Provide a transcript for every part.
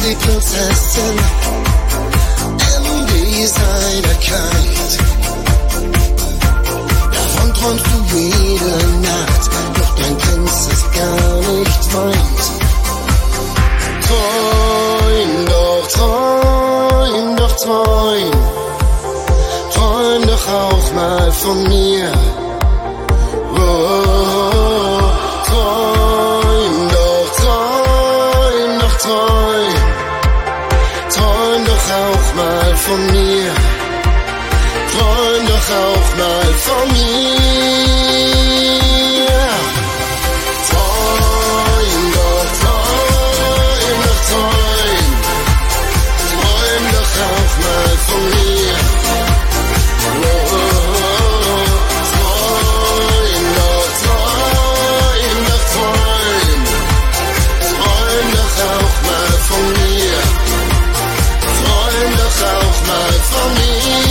die Prinzessin MD Seiderkeit. Davon träumst du jede Nacht, doch dein Prinz ist gar nicht weit. Träum doch, träum doch, träum. Träum doch auch mal von mir. Oh, träum doch, träum doch, träum. Träum doch auch mal von mir. Träum doch auch mal von mir. Träum doch, träum doch, träum. Träum doch auch mal von mir. Oh, träum doch, träum doch, träum. Träum doch auch mal von mir. Träum doch auch mal von mir.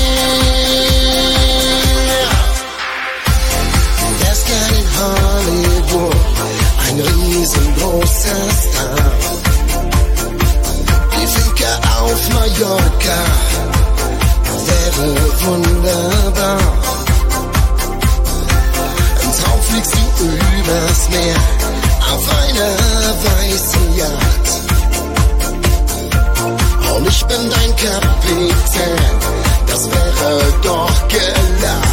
Hollywood, ein riesengroßer Star. Die Finca auf Mallorca wäre wunderbar. Im Traum fliegst du übers Meer auf einer weißen Yacht. Und ich bin dein Kapitän, das wäre doch gelacht.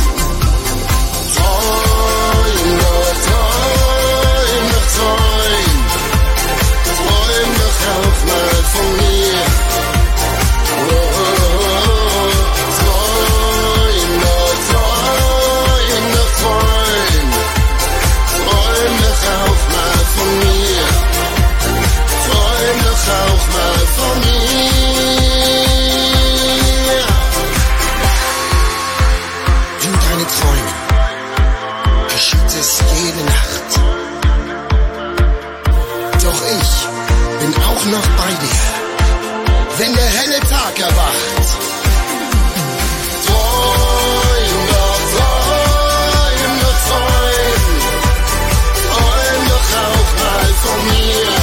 Träum doch auch mal von mir. Oh, träum doch, träum doch, träum. Träum doch auch mal von mir. Träum doch auch mal von mir. In deine Träume geschieht es jede Nacht. Doch ich bin auch noch bei dir, wenn der helle Tag erwacht. Träum doch, träum doch, träum. Träum doch auch mal von mir.